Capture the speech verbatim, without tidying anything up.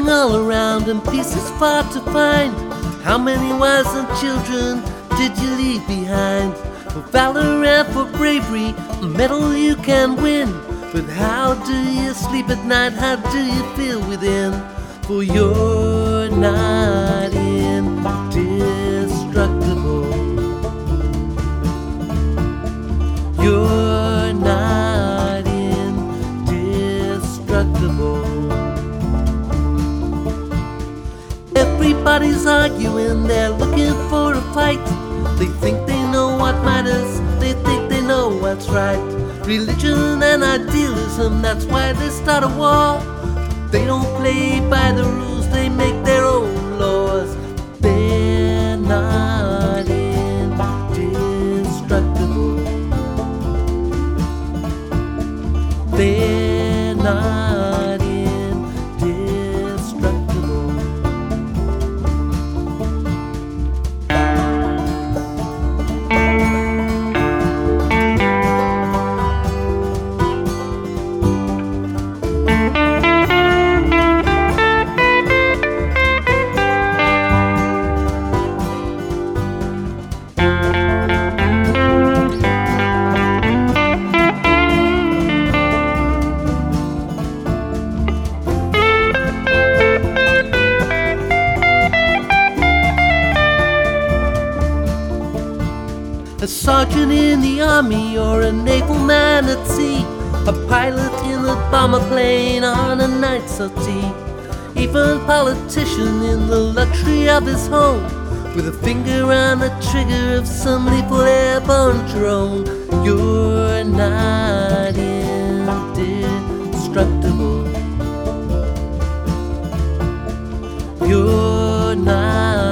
Suffering all around and peace is far to find. How many wives and children did you leave behind? For valor and for bravery, a medal you can win. But how do you sleep at night? How do you feel within? For you're not indestructible. You're not indestructible. Everybody's arguing, they're looking for a fight. They think they know what matters, they think they know what's right. Religion and idealism, that's why they start a war. They don't play by the rules, they make their own laws. They're not indestructible. They're not indestructible. A sergeant in the army or a naval man at sea, a pilot in a bomber plane on a night sortie, even a politician in the luxury of his home, with a finger on the trigger of some lethal airborne drone. You're not indestructible. You're not